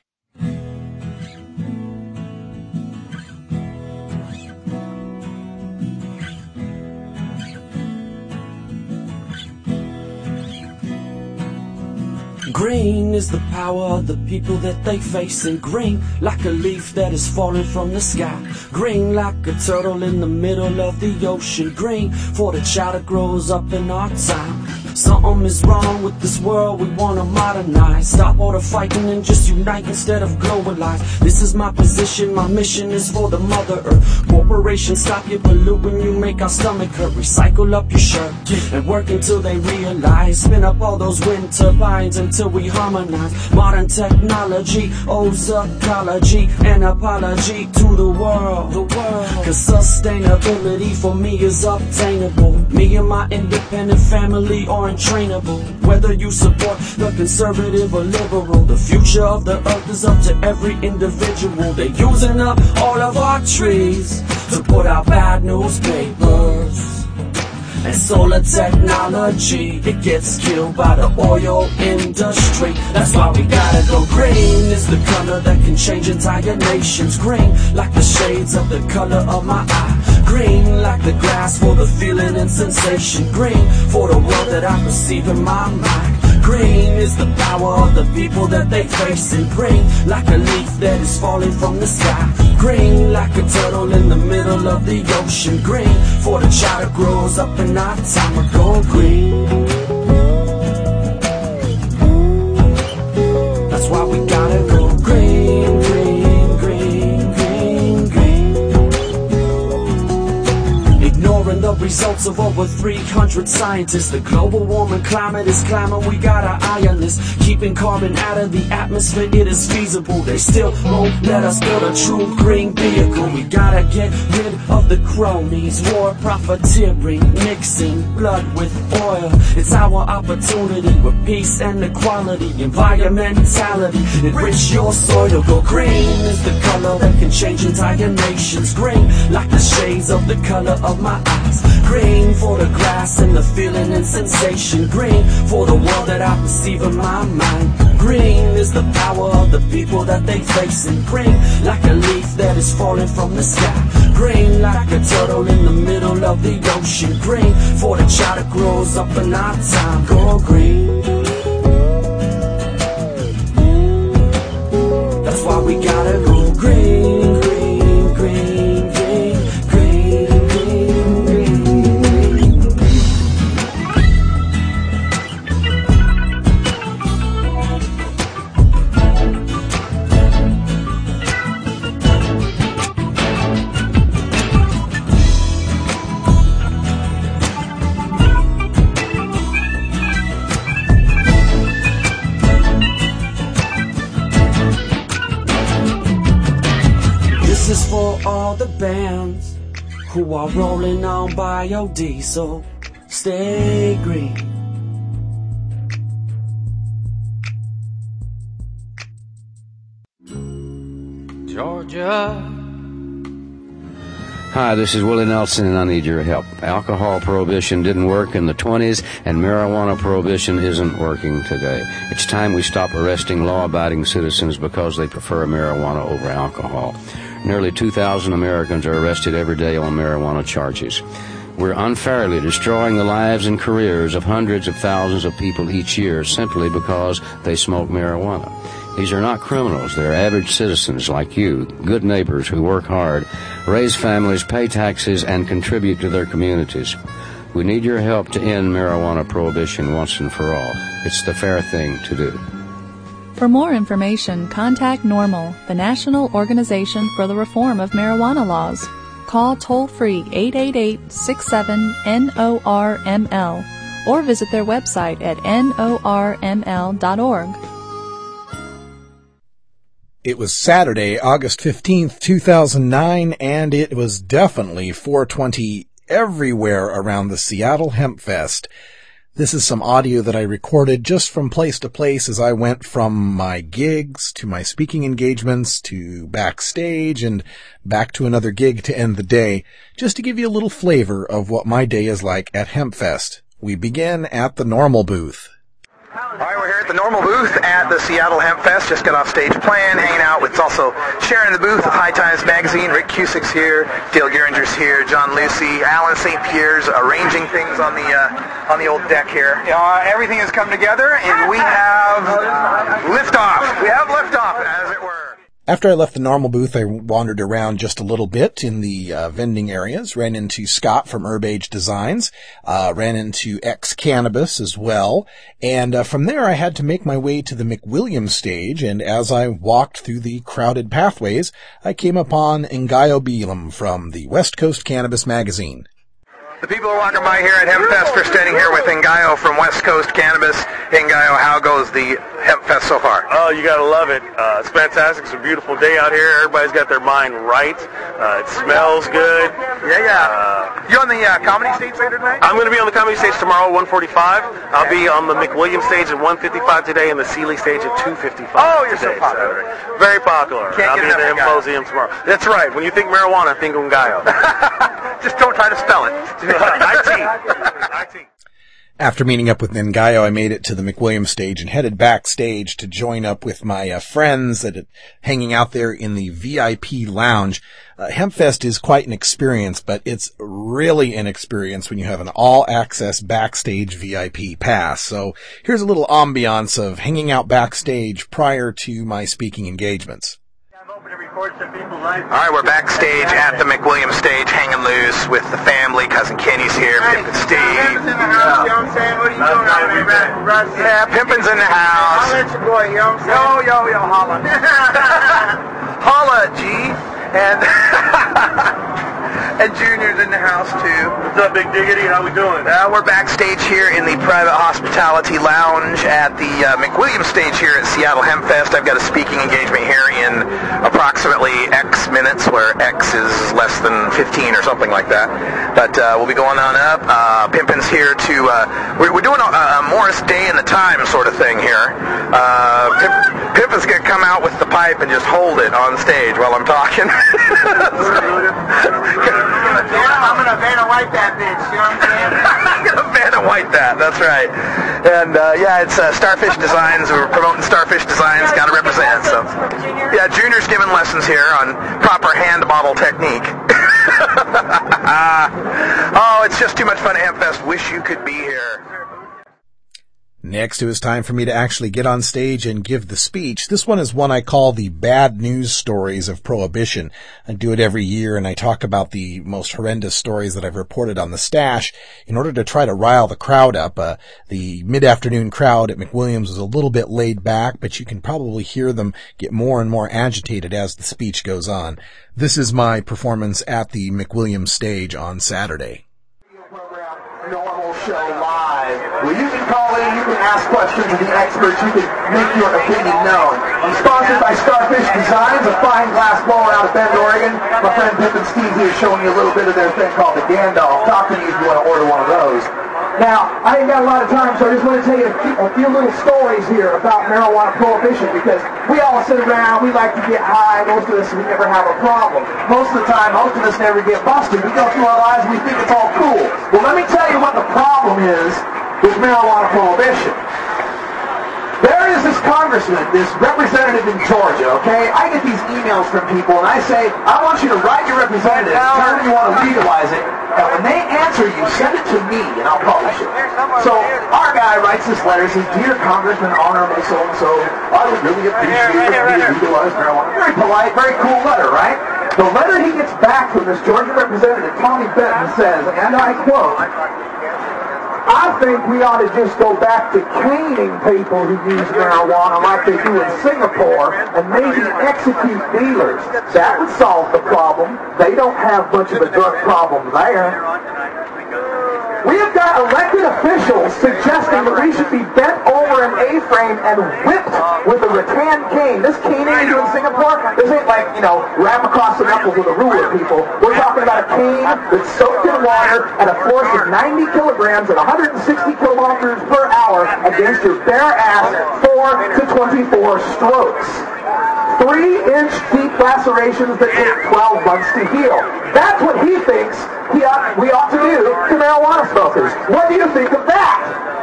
S16: Green is the power of the people that they face, and green like a leaf that is falling from the sky. Green like a turtle in the middle of the ocean. Green for the child that grows up in our time. Something is wrong with this world, we wanna modernize. Stop all the fighting and just unite instead of globalize. This is my position, my mission is for the Mother Earth. Corporations, stop your polluting, you make our stomach hurt. Recycle up your shirt and work until they realize. Spin up all those wind turbines until we harmonize. Modern technology owes ecology and apology to the world. The world. Cause sustainability for me is obtainable. Me and my independent family are untrainable. Whether you support the conservative or liberal, the future of the earth is up to every individual. They're using up all of our trees to put out bad newspapers. And solar technology, it gets killed by the oil industry. That's why we gotta go green. Is the color that can change entire nations. Green like the shades of the color of my eye. Green like the grass for the feeling and sensation. Green for the world that I perceive in my mind. Green is the power of the people that they face. And green like a leaf that is falling from the sky. Green like a turtle in the middle of the ocean. Green for the child that grows up in our time. We're going green. That's why we gotta go green, green, green, green, green. Ignoring the results of over three hundred scientists. The global warming climate is climbing, we got our eye on this. Keeping carbon out of the atmosphere, it is feasible. They still won't let us build a true green vehicle. We gotta get rid of the cronies, war, profiteering, mixing blood with oil. It's our opportunity with peace and equality, environmentality. Enrich your soil, go green is the color that can change entire nations. Green like the shades of the color of my eyes. Green for the grass and the feeling and sensation. Green for the world that I perceive in my mind. Green is the power of the people that they face. And green like a leaf that is falling from the sky. Green like a turtle in the middle of the ocean. Green for the child that grows up in our time. Go green. That's why we gotta go green, green, green, green, green, green, green. This is for all the bands who are rolling on biodiesel. Stay green.
S17: Georgia.
S18: Hi, this is Willie Nelson, and I need your help. Alcohol prohibition didn't work in the twenties, and marijuana prohibition isn't working today. It's time we stop arresting law-abiding citizens because they prefer marijuana over alcohol. Nearly two thousand Americans are arrested every day on marijuana charges. We're unfairly destroying the lives and careers of hundreds of thousands of people each year simply because they smoke marijuana. These are not criminals. They're average citizens like you, good neighbors who work hard, raise families, pay taxes, and contribute to their communities. We need your help to end marijuana prohibition once and for all. It's the fair thing to do.
S19: For more information, contact NORML, the National Organization for the Reform of Marijuana Laws. Call toll-free eight eight eight, six seven, N O R M L or visit their website at N O R M L dot org.
S1: It was Saturday, August fifteenth, two thousand nine, and it was definitely four twenty everywhere around the Seattle Hemp Fest. This is some audio that I recorded just from place to place as I went from my gigs to my speaking engagements to backstage and back to another gig to end the day, just to give you a little flavor of what my day is like at HempFest. We begin at the Normal booth.
S14: All right, we're here at the Normal booth at the Seattle Hemp Fest. Just got off stage playing, hanging out with also sharing the booth with High Times Magazine. Rick Cusick's here, Dale Geringer's here, John Lucy, Alan Saint Pierre's arranging things on the uh, on the old deck here. Uh, everything has come together, and we have liftoff. We have liftoff, as it were.
S1: After I left the Normal booth, I wandered around just a little bit in the uh, vending areas, ran into Scott from Herb Age Designs, uh, ran into X Cannabis as well, and uh, from there I had to make my way to the McWilliams stage, and as I walked through the crowded pathways, I came upon Ngaio Beelam from the West Coast Cannabis Magazine.
S14: The people are walking by here at HempFest. We're standing here with Ngaio from West Coast Cannabis. Ngaio, how goes the HempFest so far?
S17: Oh, you gotta love it. Uh, it's fantastic. It's a beautiful day out here. Everybody's got their mind right. Uh, it smells good.
S14: Yeah, yeah. Uh, you on the uh, comedy stage later tonight?
S17: I'm going to be on the comedy stage tomorrow at one forty-five. I'll be on the McWilliams stage at one fifty-five today and the Seeley stage at two fifty-five.
S14: Oh, you're
S17: today,
S14: so popular.
S17: So very popular.
S14: Can't
S17: I'll
S14: get
S17: be in the Symposium tomorrow. That's right. When you think marijuana, think Ngaio.
S14: Just don't try to spell it.
S17: I T. I T.
S1: After meeting up with Ngaio, I made it to the McWilliams stage and headed backstage to join up with my uh, friends that are hanging out there in the V I P lounge. Uh, HempFest is quite an experience, but it's really an experience when you have an all-access backstage V I P pass. So here's a little ambiance of hanging out backstage prior to my speaking engagements.
S14: All right, we're backstage at the McWilliams stage, hanging loose with the family. Cousin Kenny's here, Pimp and Steve.
S8: Pimpin's in the house, you know what I'm saying? What are you doing out there, man?
S14: Yeah, Pimpin's in the house.
S8: Holla at your boy, you know what I'm saying?
S14: Yo, yo, yo, holla. Holla, G. And... And Junior's in the house, too.
S17: What's up, Big Diggity? How we doing?
S14: Uh, we're backstage here in the Private Hospitality Lounge at the uh, McWilliams stage here at Seattle Hemp Fest. I've got a speaking engagement here in approximately X minutes, where X is less than fifteen or something like that. But uh, we'll be going on up. Uh, Pimpin's here to... Uh, we're, we're doing a, a Morris Day in the Time sort of thing here. Uh, Pimp, Pimpin's going to come out with the pipe and just hold it on stage while I'm talking.
S8: I'm gonna Vanna White that bitch, you know what I'm saying?
S14: I'm gonna Vanna White that, that's right. And uh, yeah, it's uh, Starfish Designs. We're promoting Starfish Designs, gotta represent. So yeah, Junior's giving lessons here on proper hand bottle technique. Oh, it's just too much fun at HempFest. Wish you could be here.
S1: Next, it was time for me to actually get on stage and give the speech. This one is one I call the bad news stories of Prohibition. I do it every year, and I talk about the most horrendous stories that I've reported on the stash in order to try to rile the crowd up. Uh, the mid-afternoon crowd at McWilliams was a little bit laid back, but you can probably hear them get more and more agitated as the speech goes on. This is my performance at the McWilliams stage on Saturday.
S20: Normal show live, where you can call in, you can ask questions of the experts, you can make your opinion known. I'm sponsored by Starfish Designs, a fine glass blower out of Bend, Oregon. My friend Pip and Steve here showing you a little bit of their thing called the Gandalf. Talk to me if you want to order one of those. Now, I ain't got a lot of time, so I just want to tell you a few, a few little stories here about marijuana prohibition, because we all sit around, we like to get high, most of us, we never have a problem. Most of the time, most of us never get busted. We go through our lives and we think it's all cool. Well, let me tell you what the problem is with marijuana prohibition. There is this congressman, this representative in Georgia, okay? I get these emails from people, and I say, I want you to write your representative, tell them you want to legalize it, and when they answer you, send it to me, and I'll publish it. So our guy writes this letter, says, Dear Congressman, Honorable so-and-so, I would really appreciate it if you legalize marijuana. Very polite, very cool letter, right? The letter he gets back from this Georgia representative, Tommy Benton, says, and I quote, I think we ought to just go back to caning people who use marijuana like they do in Singapore and maybe execute dealers. That would solve the problem. They don't have much of a drug problem there. We have We've got elected officials suggesting that we should be bent over an A-frame and whipped with a rattan cane. This cane ain't in Singapore. This ain't like, you know, wrap across the knuckles with a ruler, people. We're talking about a cane that's soaked in water at a force of ninety kilograms at one hundred sixty kilometers per hour against your bare ass, four to twenty-four strokes. Three-inch deep lacerations that take twelve months to heal. That's what he thinks he ought, we ought to do to marijuana smokers. What do you think of that?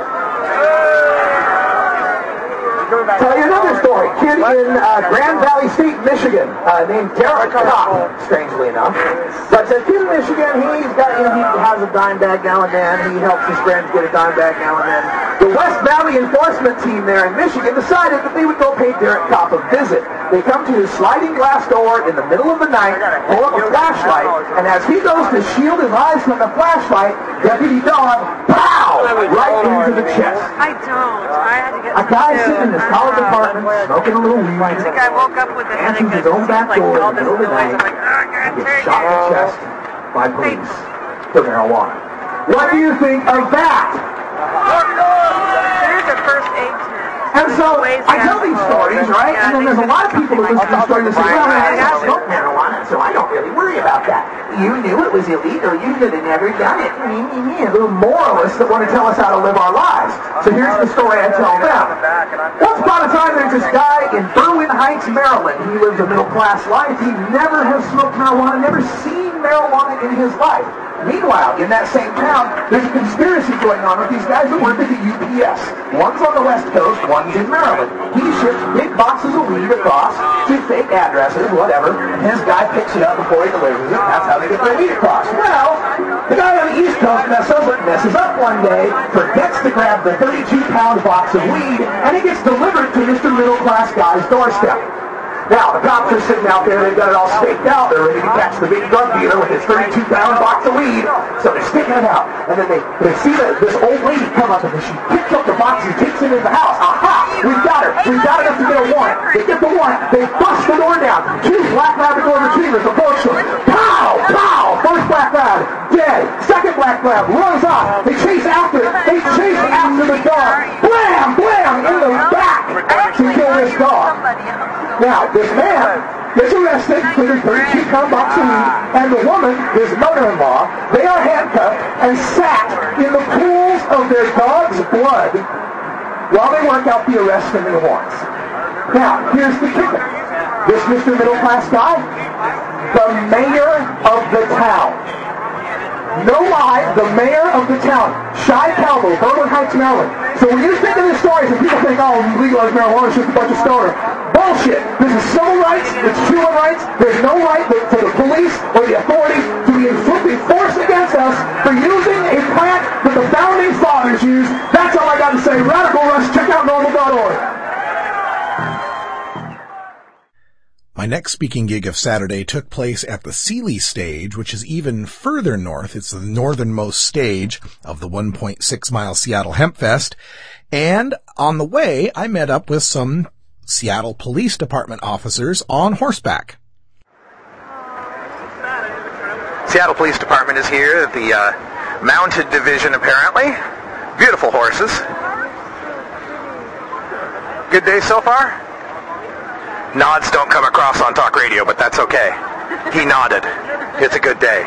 S20: Tell you another story. Kid in uh, Grand Valley State, Michigan, uh, named Derek Kopp, strangely enough. But uh, kid in Michigan, he's got, you know, he has a dime bag now and then. He helps his friends get a dime bag now and then. The West Valley enforcement team there in Michigan decided that they would go pay Derek Kopp a visit. They come to his sliding glass door in the middle of the night, pull up a flashlight, and as he goes to shield his eyes from the flashlight, Deputy Dog, pow, right into the chest.
S9: I don't. I had to get
S20: a guy sitting in his college apartment, smoking a little weed.
S9: I think I woke up with a headache.
S20: Answers his own back
S9: like
S20: door
S9: all
S20: in the
S9: this
S20: middle of the
S9: noise.
S20: night.
S9: I'm like, oh, I can't
S20: Gets
S9: take
S20: shot in the
S9: it.
S20: chest by police for marijuana. What do you think of that?
S9: There's a first aid tent.
S20: And so, I tell these stories, right? And then there's a lot of people that listen to the story that say, well, I don't smoke marijuana, so I don't really worry about that. You knew it was illegal. You could have never done it. Little moralists that want to tell us how to live our lives. So here's the story I tell them. Once upon a time, there's this guy in Berwyn Heights, Maryland. He lives a middle-class life. He never has smoked marijuana, never seen marijuana in his life. Meanwhile, in that same town, there's a conspiracy going on with these guys that work at the U P S. One's on the West Coast, one's in Maryland. He ships big boxes of weed across to fake addresses, whatever, and his guy picks it up before he delivers it. That's how they get their weed across. Well, the guy on the East Coast messes, messes up one day, forgets to grab the thirty-two pound box of weed, and it gets delivered to Mister Middle-Class Guy's doorstep. Now, the cops are sitting out there, they've got it all staked out, they're ready to catch the big drug dealer with his thirty-two pound box of weed, so they're sticking it out. And then they, they see the, this old lady come up and she picks up the box and takes it into the house. Aha! We've got her! We've got enough to get a warrant. They get the warrant, they bust the door down. Two black Labrador retrievers approach them. Pow! Pow! First black lab, dead. Second black lab runs off. They chase after it. They chase after the dog. Blam! Blam! In the back to kill this dog. Now, this man gets arrested for the thirty-two pound box of weed, and the woman, his mother-in-law, they are handcuffed and sat in the pools of their dog's blood while they work out the arrest and the warrants. Now, here's the kicker. This Mister Middle-Class Guy, the mayor of the town. No lie, the mayor of the town, Shai Calvo, Berwyn Heights, Maryland. So when you think of these stories and people think, oh, legalized marijuana is just a bunch of stoners. Bullshit. This is civil rights, it's human rights. There's no right for the police or the authorities to be inflicting force against us for using a plant that the founding fathers used. That's all I got to say. Radical Rush, check out normal dot org.
S13: My next speaking gig of Saturday took place at the Sealy stage, which is even further north. It's the northernmost stage of the one point six mile Seattle Hemp Fest. And on the way, I met up with some Seattle Police Department officers on horseback.
S14: Seattle Police Department is here at the uh, Mounted Division, apparently. Beautiful horses. Good day so far? Nods don't come across on talk radio, but that's okay. He nodded. It's a good day.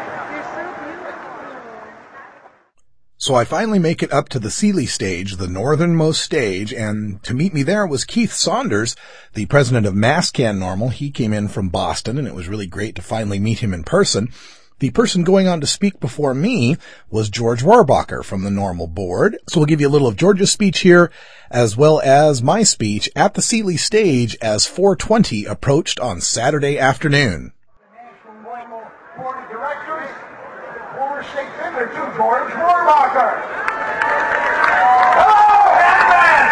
S13: So I finally make it up to the Sealy stage, the northernmost stage, and to meet me there was Keith Saunders, the president of MassCan NORML. He came in from Boston, and it was really great to finally meet him in person. The person going on to speak before me was George Rohrbacher from the NORML board. So we'll give you a little of George's speech here, as well as my speech at the Sealy stage as four twenty approached on Saturday afternoon.
S20: The National NORML Board of Directors, former state senator to George Rohrbacher. Hello, Hamden!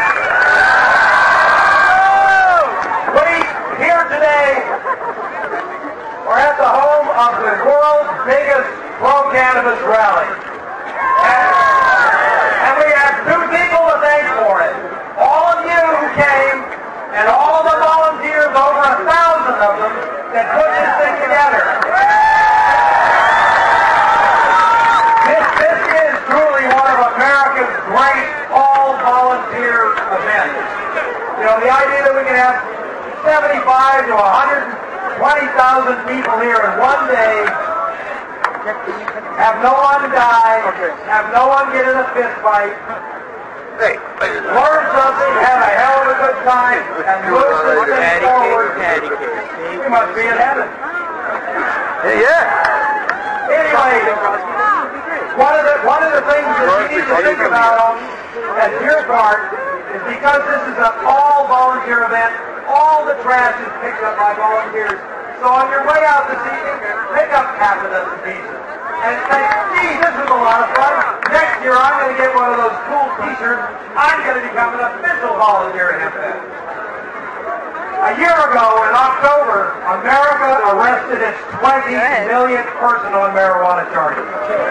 S20: We here today are at the home of the world's biggest pro-cannabis rally. And, and we have two people to thank for it. All of you who came, and all the volunteers, over a thousand of them, that put this thing together. This, this is truly seventy-five to one hundred twenty thousand people here in one day, have no one die, have no one get in a fist fight, learn something, have a hell of a good time, and move this thing forward. We must be in heaven.
S14: Yeah.
S20: Anyway, one of the one of the things that we need to think about at your part is because this is an all-volunteer event, all the trash is picked up by volunteers. So on your way out this evening, pick up half a dozen pieces. And say, gee, this was a lot of fun. Next year I'm going to get one of those cool t-shirts. I'm going to become an official volunteer at Hemp Fest. A year ago in October, America arrested its twenty millionth person on marijuana charges.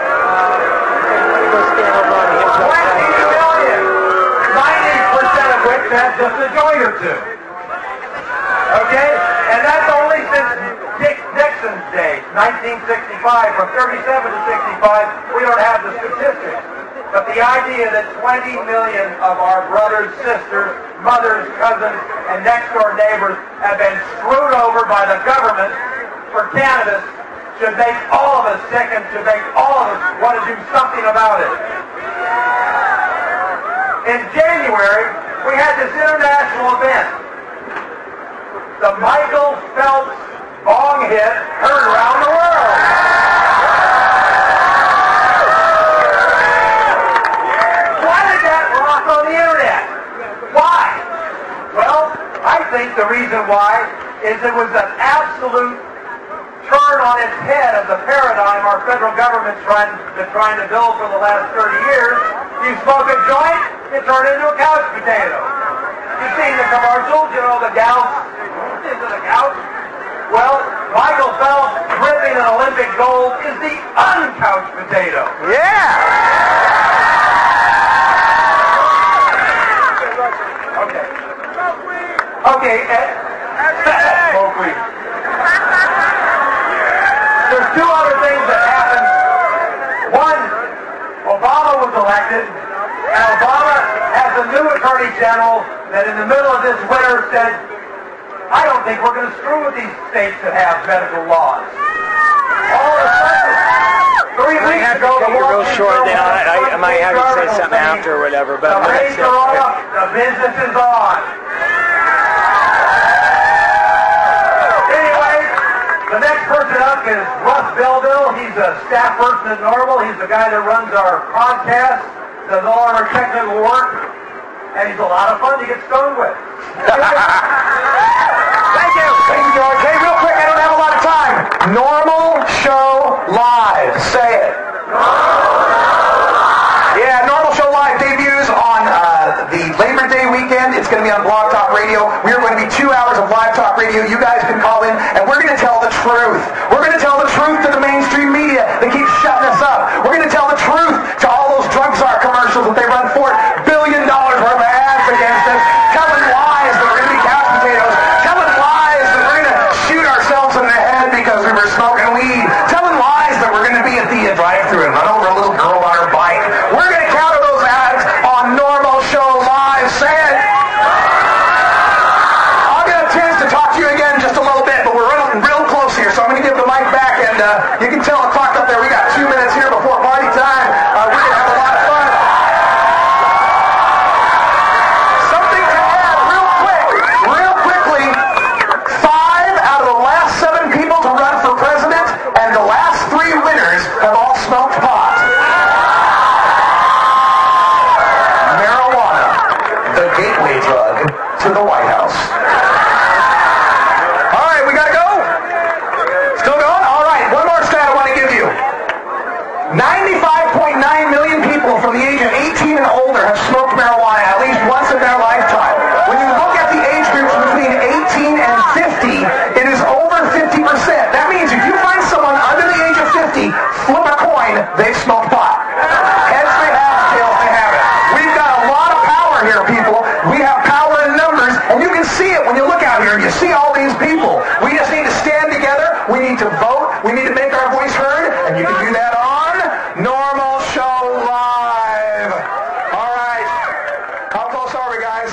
S20: twenty million! ninety percent of which had just a joint or two. Okay? And that's only since Dick Dixon's day, nineteen sixty-five. From thirty-seven to sixty-five, we don't have the statistics. But the idea that twenty million of our brothers, sisters, mothers, cousins, and next-door neighbors have been screwed over by the government for cannabis should make all of us sick and should make all of us want to do something about it. In January, we had this international event. The Michael Phelps bong hit heard around the world. Why did that rock on the internet? Why? Well, I think the reason why is it was an absolute turn on its head of the paradigm our federal government's trying to, trying to build for the last thirty years. You smoke a joint, you turn into a couch potato. You've seen the commercials, you know, the gals into the couch. Well, Michael Phelps dripping an Olympic gold is the uncouch potato.
S14: Yeah!
S20: Okay. Okay, Ed. Smoke weed. There's two other things that happened. One, Obama was elected, and Obama has a new attorney general that in the middle of this winter said, I don't think we're going to screw with these states that have medical laws. All of a sudden, three weeks ago, the
S14: real short, then I, I, I might have you say something after or whatever. But
S20: the rates are up, the business is on. Anyway, the next person up is Russ Belville. He's a staff person at Normal. He's the guy that runs our podcast, does all our technical work, and he's a lot of fun to get stoned with.
S14: Thank you.
S20: Thank you, George. Hey, real quick, I don't have a lot of time. Normal Show Live. Say it. Yeah, Normal Show Live debuts on uh, the Labor Day weekend. It's going to be on Blog Talk Radio. We are going to be two hours of live talk radio. You guys can call in, and we're going to tell the truth. We're going to tell the truth to the mainstream media that keeps shutting us up. We're going to tell the truth to all those drug czar commercials that they run four billion dollars worth of ads against us, telling lies that we're going to be couch potatoes, telling lies that we're going to shoot ourselves in the head because we were smoking weed, telling lies that we're going to be at the drive-thru and run over a little girl on her bike. We're going to counter those ads on Normal Show Live. Say it. I'll get a chance to talk to you again in just a little bit, but we're running real close here, so I'm going to give the mic back, and uh, you can tell the clock up there. We got two minutes here before party time. Uh, we're going to have a lot of fun. Something to add real quick, real quickly. Five out of the last seven people to run for president and the last three winners have all smoked pot. Marijuana, the gateway drug to the White House. All right, we gotta go. Still going? All right, one more stat I want to give you. ninety-five point nine million people from the age of eighteen and older have smoked marijuana at least once in their lifetime. When you look at the age groups between eighteen and fifty, it is over fifty percent. That means if you find someone under the age of fifty, flip a coin, they've smoked pot. Heads they have, tails they have it. We've got a lot of power here, people. We have power in numbers, and you can see it when you look out here and you see all these people. We just need to stand together. We need to vote. We need to make our voice heard, and you can do that on Normal Show Live. All right. How close are we, guys?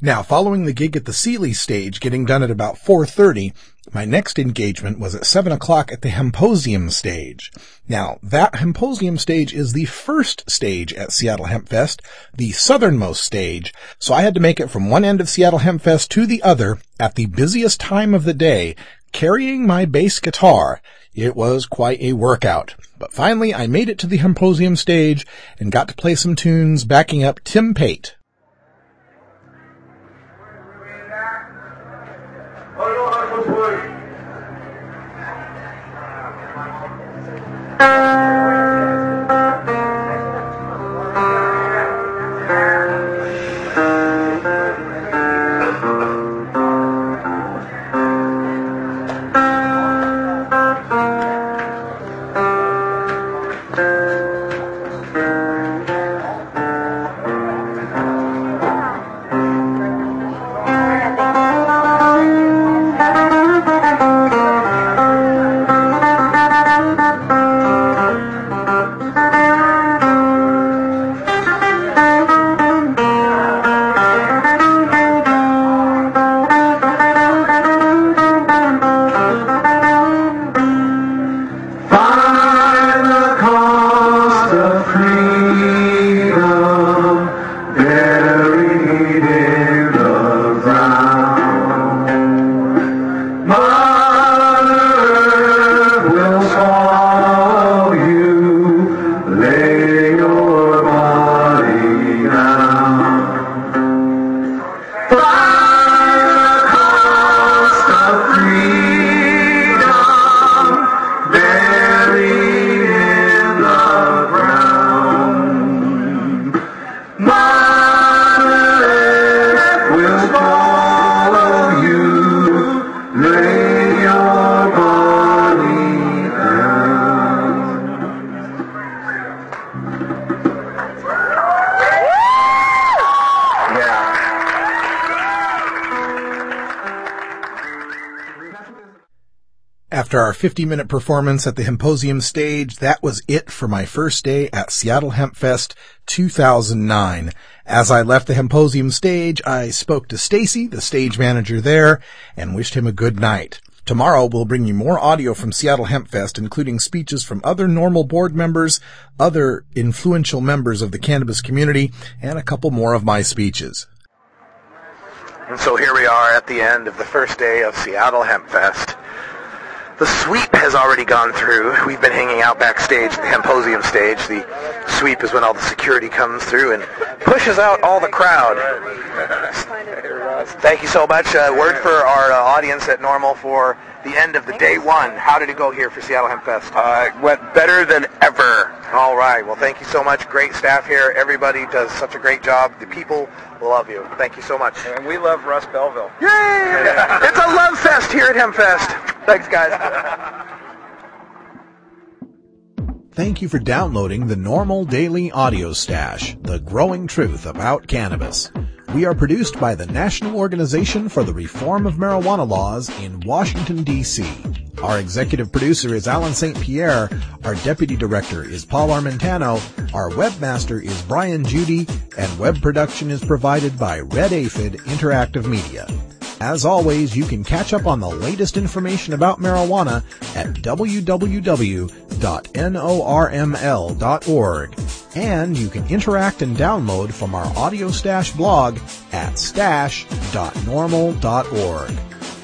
S1: Now, following the gig at the Sealy stage, getting done at about four thirty, my next engagement was at seven o'clock at the Hemposium stage. Now, that Hemposium stage is the first stage at Seattle Hemp Fest, the southernmost stage, so I had to make it from one end of Seattle Hemp Fest to the other at the busiest time of the day, carrying my bass guitar. It was quite a workout. But finally, I made it to the Hemposium stage and got to play some tunes backing up Tim Pate. After our fifty-minute performance at the Hemposium stage, that was it for my first day at Seattle Hemp Fest two thousand nine. As I left the Hemposium stage, I spoke to Stacy, the stage manager there, and wished him a good night. Tomorrow we'll bring you more audio from Seattle Hemp Fest, including speeches from other NORML board members, other influential members of the cannabis community, and a couple more of my speeches.
S14: And so here we are at the end of the first day of Seattle Hemp Fest. The sweep has already gone through. We've been hanging out backstage at the Hemposium stage. The sweep is when all the security comes through and pushes out all the crowd. Thank you so much. Uh, word for our uh, audience at NORML for the end of the day one. How did it go here for Seattle Hemp Fest?
S21: Uh, it went better than ever.
S14: All right. Well, thank you so much. Great staff here. Everybody does such a great job. The people love you. Thank you so much.
S21: And we love Russ Belville.
S14: Yay! It's a love fest here at HempFest. Thanks, guys.
S13: Thank you for downloading the NORML Daily Audio Stash, the growing truth about cannabis. We are produced by the National Organization for the Reform of Marijuana Laws in Washington, D C Our executive producer is Alan Saint Pierre. Our deputy director is Paul Armentano. Our webmaster is Brian Judy. And web production is provided by Red Aphid Interactive Media. As always, you can catch up on the latest information about marijuana at w w w dot norml dot org. And you can interact and download from our Audio Stash blog at stash dot norml dot org.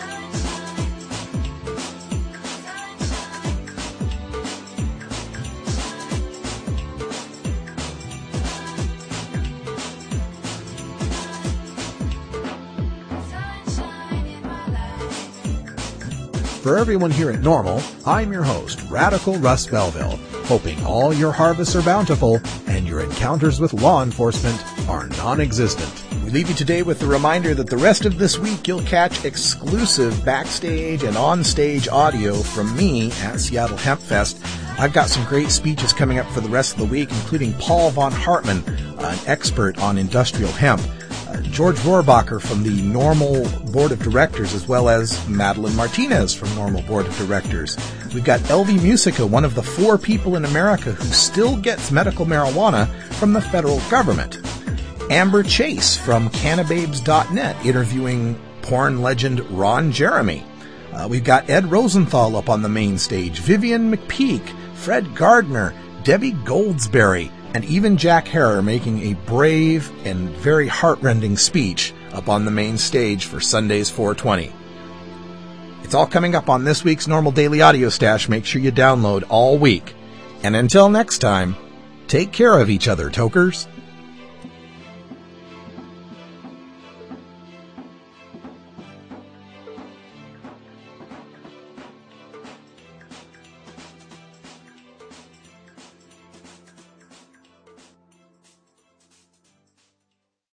S13: For everyone here at NORML, I'm your host, Radical Russ Belville, hoping all your harvests are bountiful and your encounters with law enforcement are non-existent. We leave you today with the reminder that the rest of this week you'll catch exclusive backstage and on-stage audio from me at Seattle Hemp Fest. I've got some great speeches coming up for the rest of the week, including Paul von Hartmann, an expert on industrial hemp, uh, George Rohrbacher from the NORML Board of Directors, as well as Madeline Martinez from NORML Board of Directors. We've got Elvie Musica, one of the four people in America who still gets medical marijuana from the federal government.
S1: Amber Chase from Canababes dot net interviewing porn legend Ron Jeremy. Uh, we've got Ed Rosenthal up on the main stage, Vivian McPeak, Fred Gardner, Debbie Goldsberry, and even Jack Harrer making a brave and very heartrending speech up on the main stage for Sunday's four twenty. It's all coming up on this week's Normal Daily Audio Stash. Make sure you download all week. And until next time, take care of each other, tokers.